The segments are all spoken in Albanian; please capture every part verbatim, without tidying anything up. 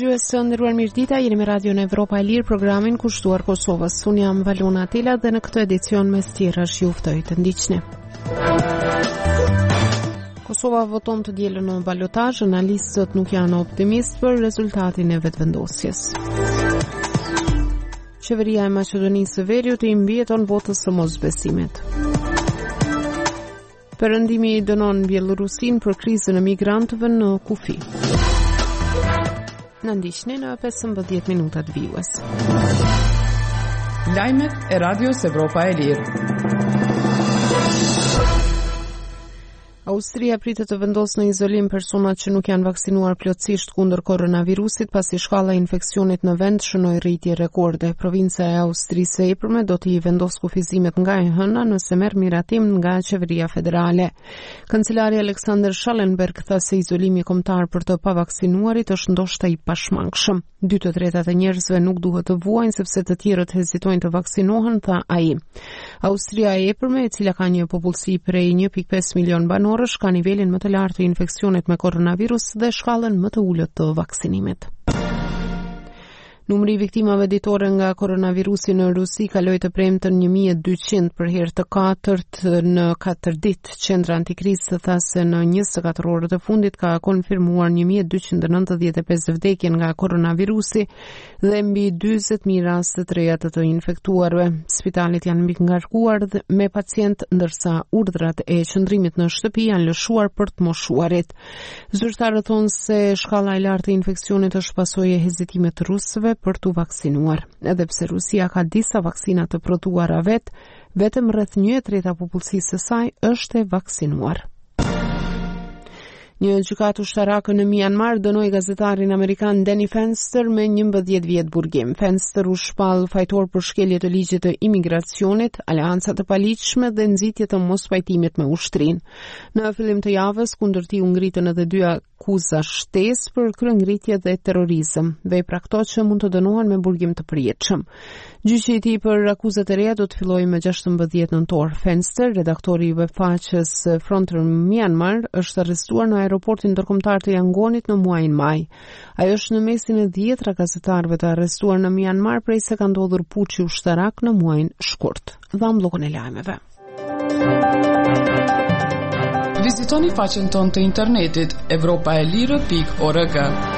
dëgjues, të nderuar mirëdita, jeni me Radio në Evropa e Lirë, programin kushtuar Kosovës. Unë jam Valona Atela dhe në këtë edicion mes tjerash ju ftoj të ndiqni. Kosova voton të dielën në balotazh, analistët nuk janë optimistë për rezultatin e vetëvendosjes. Qeveria e Maqedonisë së Veriut i mbijeton votës së mosbesimit. Perëndimi dënon Bielorusin për krizën e migrantëve në kufi. Në ndiqni në pesëmbëdhjetë minutat vijues. Lajmet e Radios Evropa e Lirë. Austria pritet të vendosë në izolim personat që nuk janë vaksinuar plotësisht kundër koronavirusit pasi shkalla e infeksionit në vend shënoi rritje rekorde. Provinca e Austrisë së Epërme do t'i vendosë kufizimet nga e hëna nëse merr miratim nga qeveria federale. Kancelari Alexander Schallenberg tha se izolimi kombëtar për të pavaksinuarit është ndoshta i pashmangshëm. Dy të tretat e njerëzve nuk duhet të vuajnë sepse të tjerët hezitojnë të vaksinohen, tha ai. Austria e Epërme, e cila ka një popullsi prej një pikë pesë milion banorësh, ka nivelin më të lartë të infeksionit me koronavirus dhe shkallën më të ulët të vaksinimit. Numri i viktimave ditore nga koronavirusi në Rusi kaloi të premten një mijë e dyqind për herë të katërt në katër ditë. Qendra antikrizë tha se në njëzet e katër orët e fundit ka konfirmuar një mijë e dyqind e nëntëdhjetë e pesë vdekje nga koronavirusi dhe mbi dyzet mijë raste të reja të të infektuarve. Spitalet janë mbingarkuar me pacient, ndërsa urdhrat e qëndrimit në shtëpi janë lëshuar për të moshuarit. Zyrtarët thonë se shkalla e lartë e infeksionit është pasojë e hezitimit të rusëve për të vaksinuar. Edhe pse Rusia ka disa vaksina të prodhuara vet, vetëm rreth një e treta popullsisë së saj është e vaksinuar. Një gjykatë ushtarake në Myanmar dënoi gazetarin amerikan Danny Fenster me njëmbëdhjetë vjet burgim. Fenster u shpall fajtor për shkelje të ligjit të imigracionit, aleanca të paligjshme dhe nxitje të mospajtimit me ushtrinë. Në fillim të javës, kundër tij u ngritën edhe dy akuza shtesë për kryengritje dhe terrorizëm. Vepra këto që mund të dënohen me burgim të përjetshëm. Gjyqi i tij për akuzat e reja do të fillojë me gjashtëmbëdhjetë nëntor. Fenster, redaktori i webfaqes Frontier Myanmar, është arrestuar në aeroportin ndërkombëtar të Yangonit në muajin maj. Ai është në mesin e dhjetra gazetarëve të arrestuar në Myanmar prej se ka ndodhur puçi ushtarak në muajin shkurt. Dham bllokun e lajmeve. Vizitoni faqen tonë të internetit evropa e lirë pikë org.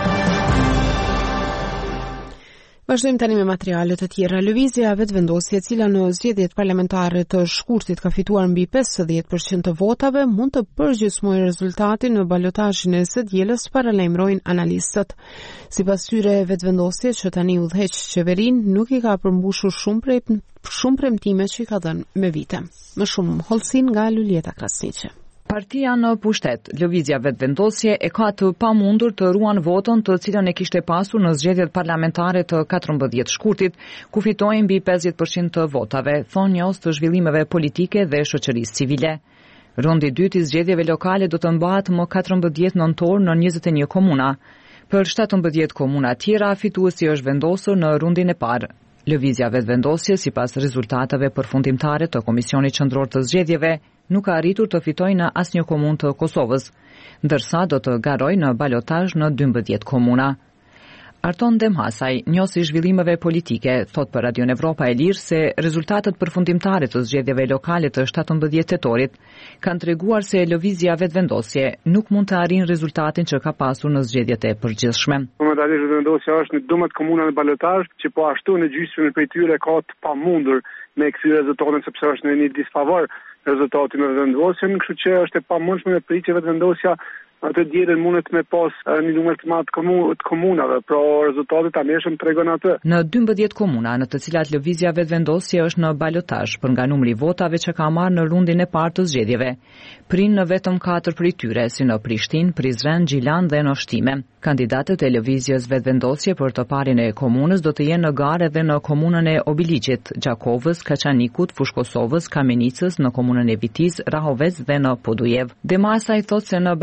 Vazhdojmë tani me materiale të tjera. Lëvizja vetëvendosje, e cila në zgjedhjet parlamentare të shkurtit ka fituar mbi pesëdhjetë përqind të votave, mund të përgjysmojë rezultatin në balotazhin e së dielës, paralajmërojnë analistët. Sipas tyre, vetëvendosja që tani udhëheq qeverinë nuk i ka përmbushur shumë prej shumë premtime që i ka dhënë me vite. Më shumë hollësin nga Lulieta Krasniqi. Partia në pushtet, lëvizja vetëvendosje, e ka të pamundur të ruan votën të cilën e kishte pasur në zgjedhjet parlamentare të katërmbëdhjetë shkurtit, ku fitoi mbi pesëdhjetë përqind të votave, thonë njohës të zhvillimeve politike dhe shoqërisë civile. Rondi i dytë i zgjedhjeve lokale do të mbahet më katërmbëdhjetë nëntor në njëzet e një komuna. Për shtatëmbëdhjetë komuna tjera, fituesi është vendosur në rundin e parë. Lëvizja vetëvendosje, sipas rezultateve përfundimtare të Komisionit Qendror të Zgjedhjeve, nuk ka arritur të fitojë në asnjë komunë të Kosovës, ndërsa do të garojë në balotazh në dymbëdhjetë komuna. Arton Demhasaj, njohës i zhvillimeve politike, thot për Radio Evropa e Lirë se rezultatet përfundimtare të zgjedhjeve lokale të shtatëmbëdhjetë tetorit kanë treguar se lëvizja vetëvendosje nuk mund të arrijë rezultatin që ka pasur në zgjedhjet e përgjithshme. Momentalisht vetëvendosja është në dumat komuna në balotazh, që po ashtu në gjysmën prej tyre ka të pamundur me kthy rezultatin sepse është në një disfavor rezultati me vetëvendosjen, kështu që është e pamundshme me pritje vetëvendosja atë dielën mundet me pas një numër të madh të komunave, pra rezultatet tanishëm tregon atë. Në dymbëdhjetë komuna në të cilat lëvizja vetëvendosje është në balotazh për nga numri votave që ka marrë në rundin e parë të zgjedhjeve, prinë në vetëm katër prej tyre, si në Prishtinë, Prizren, Gjilan dhe në Shtime. Kandidatët e lëvizjes vetëvendosje për të parin e komunës do të jenë në garë edhe në komunën e Obiliqit, Gjakovës, Kaçanikut, Fushkosovës, Kamenicës, në komunën e Vitiz, Rahovec dhe në Podujev. Demasa i thotë se në balotazh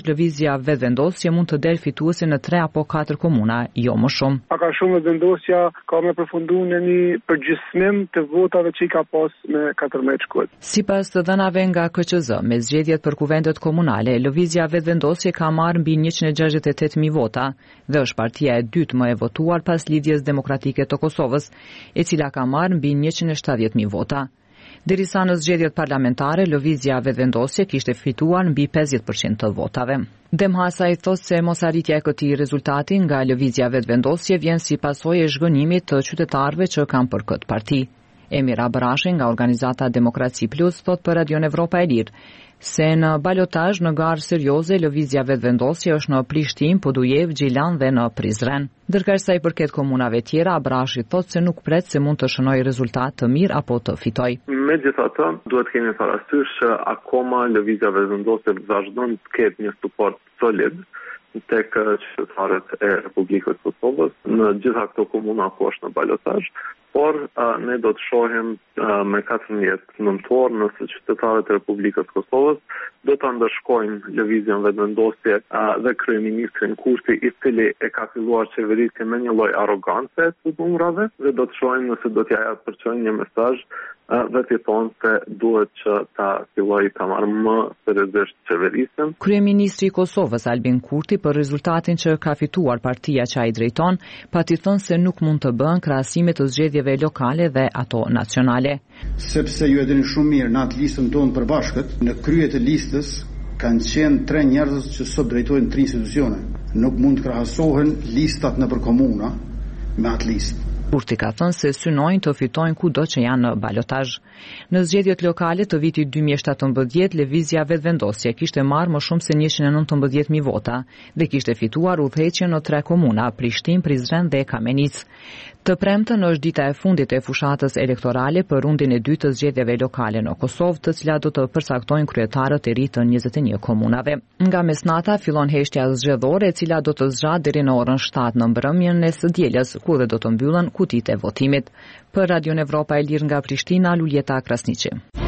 thjesht lëvizja vetëvendosje mund të del fituese në tre apo katër komuna, jo më shumë. A ka shumë vetëvendosja ka me përfundu në një përgjithësim të votave që i ka pas me katërmbëdhjetë shkuar. Sipas të dhënave nga K Q Z, me zgjedhjet për kuvendet komunale, lëvizja vetëvendosje ka marrë mbi njëqind e gjashtëdhjetë e tetë mijë vota dhe është partia e dytë më e votuar pas Lidhjes Demokratike të Kosovës, e cila ka marrë mbi njëqind e shtatëdhjetë mijë vota. Derisa në zgjedhjet parlamentare, lëvizja vetëvendosje kishte fituar mbi pesëdhjetë përqind të votave. Demhasa i thosë se mosarritja e këtij rezultati nga lëvizja vetëvendosje vjen si pasojë e zhgënjimit të qytetarëve që kanë për këtë parti. Emir Abrashi nga organizata Demokraci Plus thot për Radion Evropa e Lirë se në balotazh në garë serioze lëvizja vetëvendosje është në Prishtinë, Podujev, Gjilan dhe në Prizren. Ndërkohë sa i përket komunave tjera, Abrashi thot se nuk pret se mund të shënojë rezultat të mirë apo të fitojë. Megjithatë, duhet kemi parasysh që akoma lëvizja vetëvendosje vazhdon të ketë një suport solid tek qytetarët e Republikës së Kosovës në gjitha këto komuna ku është në balotazh, por uh, ne do të shohim uh, me katërmbëdhjetë nëntor nëse qytetarët e Republikës së Kosovës do ta ndëshkojnë lëvizjen vetëvendosje uh, dhe kryeministrin Kurti, i cili e ka filluar qeverisjen me një lloj arrogance të numrave, dhe do të shohim nëse do t'ja përçojnë një mesazh uh, dhe t'i thonë se duhet që ta fillojë ta marrë më seriozisht qeverisjen. Kryeministri i Kosovës Albin Kurti për rezultatin që ka fituar partia që ai drejton, pati thënë se nuk mund të bën krahasime të zgjedhjeve lokale dhe ato nacionale. Sepse ju e dini shumë mirë, në atë listën tonë përbashkët, në krye të listës kanë qenë tre njerëz që sot drejtojnë tre institucione. Nuk mund të krahasohen listat nëpër komuna me atë listë. Kurti ka thënë se synojnë të fitojnë kudo që janë në balotazh. Në zgjedhjet lokale të vitit dy mijë e shtatëmbëdhjetë, lëvizja vetëvendosje kishte marrë më shumë se njëqind e nëntëmbëdhjetë mijë vota dhe kishte fituar udhëheqjen në tre komuna, Prishtinë, Prizren dhe Kamenic. Të premtën është dita e fundit e fushatës elektorale për rundin e dytë të zgjedhjeve lokale në Kosovë, të cilat do të përcaktojnë kryetarët e ri të njëzet e një komunave. Nga mesnata fillon heshtja zgjedhore, e cila do të zgjatë deri në orën shtatë në mbrëmjen e së dielës, ku dhe do të mbyllen kutitë e votimit. Për Radion Evropa e Lirë nga Prishtina, Luljeta Krasniqi.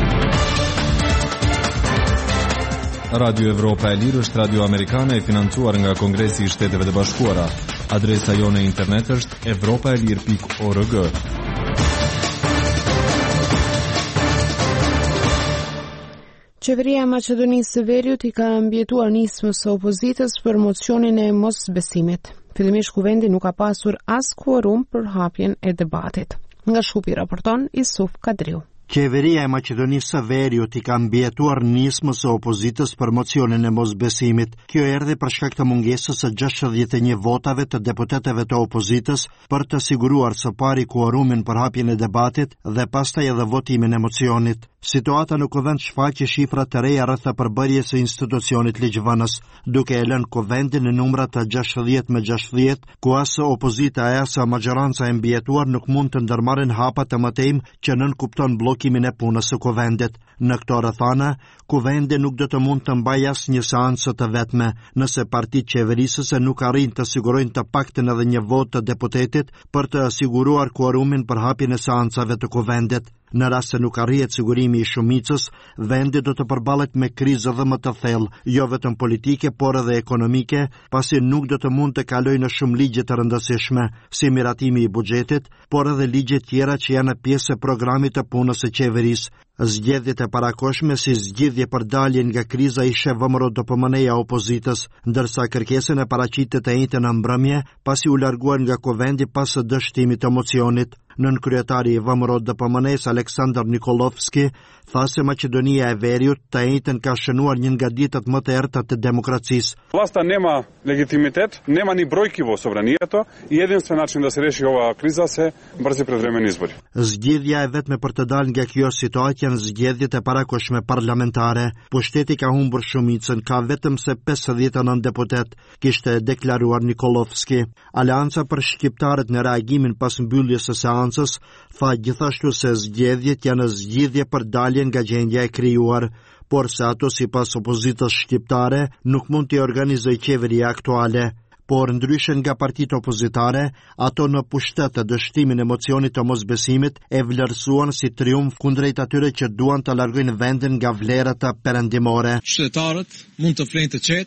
Radio Evropa e Lirë është radio amerikane e financuar nga Kongresi i Shteteve të Bashkuara. Adresa jone e internet është evropaelir pikë org. Qeveria e Maqedonisë së Veriut i ka mbjetuar nismës së opozitës për mocionin e mosbesimit. Fillimisht kuvendi nuk ka pasur as kvorum për hapjen e debatit. Nga Shkupi raporton Isuf Kadriu. Qeveria e Maqedonisë së Veriut i ka mbjetuar nismës së opozitës për mocionin e mosbesimit. Kjo erdhi për shkak të mungesës së gjashtëdhjetë e një votave të deputetëve të opozitës për të siguruar së pari kvorumin për hapjen e debatit dhe pastaj edhe votimin e mocionit. Situata në kuvend shfaqi shifra të reja rreth përbërjes së institucionit ligjvënës, duke e lënë kuvendin në numra të gjashtëdhjetë me gjashtëdhjetë, ku as opozita e as majoranca e mbjetuar nuk mund të ndërmarrin hapa të mëtejmë që nënkupton bllokimin e punës së kuvendit. Në këto rrethana, kuvendi nuk do të mund të mbajë asnjë seancë të vetme, nëse partitë qeverisëse nuk arrin të sigurojnë të paktën edhe një votë të deputetit për të siguruar kvorumin për hapjen e seancave të kuvendit. Në rast se nuk arrihet sigurimi i shumicës, vendi do të përballet me krizë edhe më të thellë, jo vetëm politike, por edhe ekonomike, pasi nuk do të mund të kalojë në shumë ligje të rëndësishme, si miratimi i buxhetit, por edhe ligje tjera që janë pjesë e programit të punës së qeverisë. Zgjedhjet e parakoshme si zgjidhje për daljen nga kriza ishe vëmëro D P M N-ja opozitës, ndërsa kërkesën e paraqitet e njëjtën në mbrëmje, pasi u larguar nga kuvendi pas dështimit të mocionit. Nën kryetari i vëmëro D P M N-s Aleksandar Nikolovski tha se Maqedonia e Veriut të njëjtën ka shënuar një nga ditët më të errta të demokracisë. Власта нема легитимитет, нема ни бројки во собранието и единствен начин да се реши оваа криза се брзи предвремени избори. Zgjedhja e vetme për të dalë nga kjo situatë janë zgjedhjet e parakoshme parlamentare. Pushteti ka humbur shumicën, ka vetëm se pesëdhjetë e nëntë deputet, kishte deklaruar Nikolovski. Aleanca për shqiptarët në reagimin pas mbylljes së seancës tha gjithashtu se zgjedhjet janë zgjidhje për daljen nga gjendja e krijuar, por se ato sipas opozitës shqiptare nuk mund të organizojë qeveria aktuale. Por ndryshe nga partitë opozitare, ato në pushtet të dështimin e mocionit të mosbesimit e vlerësuan si triumf kundrejt atyre që duan të largojnë vendin nga vlerat perëndimore. Qytetarët mund të flenë të qetë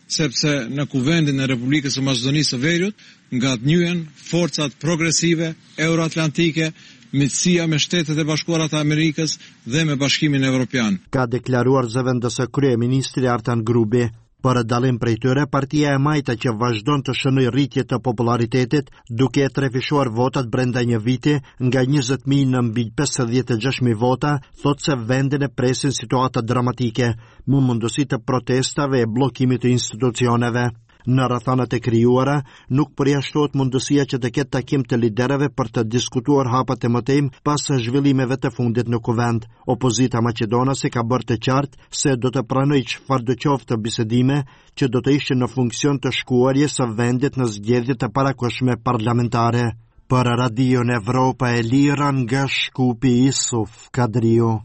sepse në kuvendin e Republikës së Maqedonisë së Veriut ngatnyen forcat progresive euroatlantike, miqësia me Shtetet e Bashkuara të Amerikës dhe me Bashkimin Evropian. Ka deklaruar zëvendëse kryeministri Artan Grubi. Për dallim prej tyre, partia e majta që vazhdon të shënojë rritje të popularitetit, duke e trefishuar votat brenda një viti nga njëzet mijë në mbi pesëdhjetë e gjashtë mijë vota, thot se vendin e presin situata dramatike, me mundësi të protestave e bllokimit të institucioneve. Në rrethanat e krijuara, nuk përjashtohet mundësia që të ketë takim të liderëve për të diskutuar hapat e mëtejmë pas zhvillimeve të fundit në kuvend. Opozita maqedonase ka bërë të qartë se do të pranojë çfarëdo qoftë bisedime që do të ishin në funksion të shkuarjes së vendit në zgjedhjet e parakohshme parlamentare. Për Radion Evropa e Lira nga Shkupi, Isuf Kadriu.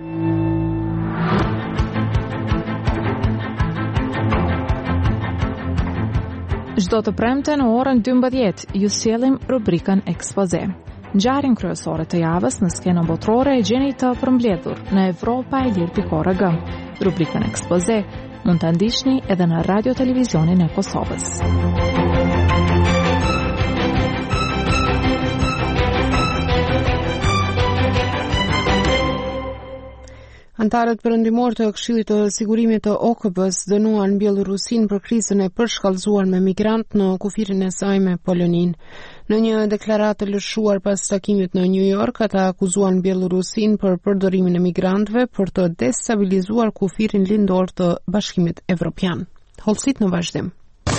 Çdo të premte në orën dymbëdhjetë ju sjellim rubrikën Ekspoze. Ngjarjen kryesore të javës në skenën botërore e gjeni të përmbledhur në Evropa e Lirë pikë org. Rubrikën Ekspoze mund ta ndiqni edhe në Radio Televizionin e Kosovës. Antarët perëndimor të Këshillit të Sigurimit të O K B-s dënuan Bielorusin për krizën e përshkallëzuar me migrant në kufirin e saj me Polonin. Në një deklaratë lëshuar pas takimit në New York, ata akuzuan Bielorusin për përdorimin e migrantëve për të destabilizuar kufirin lindor të Bashkimit Evropian. Hollësit në vazhdim.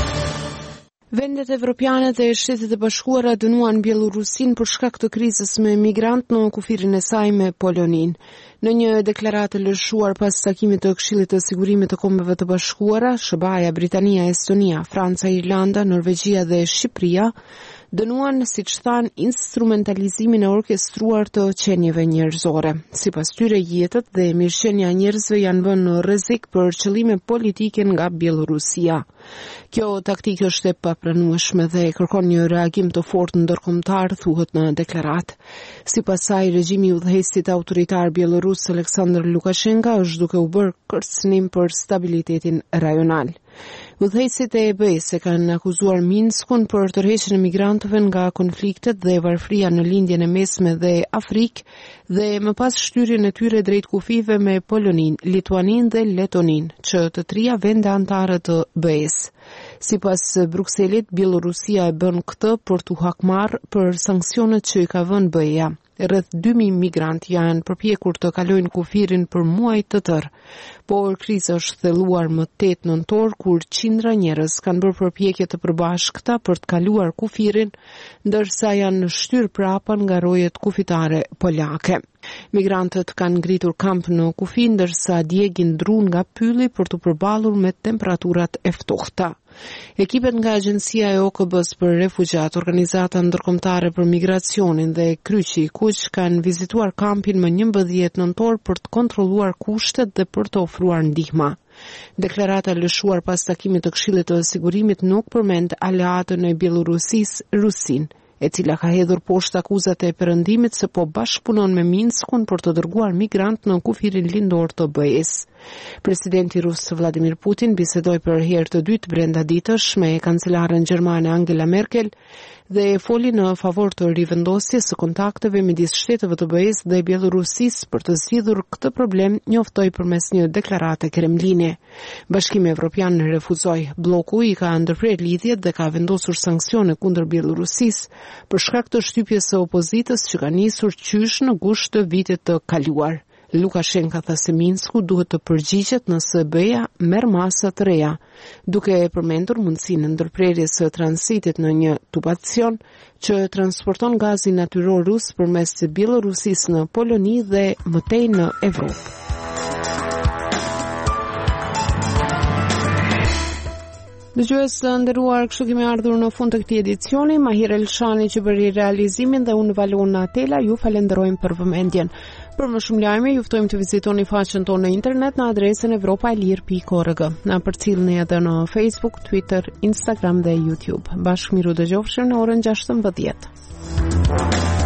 Vendet evropiane dhe Shtetet e Bashkuara dënuan Bielorusin për shkak të krizës me migrant në kufirin e saj me Polonin. Në një deklaratë lëshuar pas takimit të Këshillit të Sigurimit të Kombeve të Bashkuara, S B A-ja, Britania, Estonia, Franca, Irlanda, Norvegjia dhe Shqipëria dënuan, siç than, instrumentalizimin e orkestruar të qenieve njerëzore. Sipas tyre, jetët dhe mirëqenia e njerëzve janë vënë në rrezik për qëllime politike nga Bielorusia. Kjo taktikë është e papranueshme dhe kërkon një reagim të fortë ndërkombëtar, thuhet në deklaratë. Sipas saj, regjimi i udhëheqësit autoritar bielorus Aleksandr Lukashenko është duke u bërë kërcënim për stabilitetin rajonal. Udhëheqësit e E B-s e kanë akuzuar Minskun për tërheqjen e migrantëve nga konfliktet dhe varfëria në lindjen e mesme dhe Afrikë dhe më pas shtyrjen e tyre drejt kufive me Polonin, Lituanin dhe Letonin, që të trija vende anëtare të B E-s. Sipas Brukselit, Bielorusia e bën këtë për t'u hakmarrë për sanksionet që i ka vënë B E-ja. Rreth dy mijë migrantë janë përpjekur të kalojnë kufirin për muaj të tërë, por kriza është thelluar më tetë nëntor kur qindra njerëz kanë bërë përpjekje të përbashkëta për të kaluar kufirin, ndërsa janë shtyr prapa nga rojet kufitare polake. Migrantët kanë ngritur kamp në kufi, ndërsa djegin dru nga pylli për të përballur me temperaturat e ftohta. Ekipet nga Agjencia e O K B-s për refugjat, Organizata Ndërkombëtare për Migracionin dhe Kryqi i Kuq kanë vizituar kampin më njëmbëdhjetë nëntor për të kontrolluar kushtet dhe për të ofruar ndihmë. Deklarata lëshuar pas takimit të Këshillit të Sigurimit nuk përmend aleatën e Bielorusisë, Rusin, e cila ka hedhur poshtë akuzat e perëndimit se po bashkëpunon me Minskun për të dërguar migrant në kufirin lindor të B E-s. Presidenti rus Vladimir Putin bisedoi për herë të dytë brenda ditësh me kancelaren gjermane Angela Merkel dhe foli në favor të rivendosjes së kontakteve midis shteteve të B E-s dhe Bielorusisë për të zgjidhur këtë problem, njoftoi përmes një deklarate Kremlini. Bashkimi Evropian refuzoi. Bloku i ka ndërprer lidhjet dhe ka vendosur sanksione kundër Bielorusisë për shkak të shtypjes së opozitës që ka nisur qysh në gusht të vitit të kaluar. Lukashenko tha se Minsku duhet të përgjigjet nëse B E-ja merr masa të reja, duke përmendur mundësinë e ndërprerjes së transitit në një tubacion që transporton gazin natyror rus përmes Bielorusisë në Poloni dhe mëtej në Evropë. Dëgjues të nderuar, kështu kemi ardhur në fund të këtij edicioni. Mahir Elshani që bëri realizimin dhe unë Valona Atela ju falenderojmë për vëmendjen. Për më shumë lajme, ju ftojmë të vizitoni faqen tonë në internet në adresën evropa e lirë pikë org. Na përcjellni edhe në Facebook, Twitter, Instagram dhe YouTube. Bashkë miru dëgjofshim në orën gjashtëmbëdhjetë.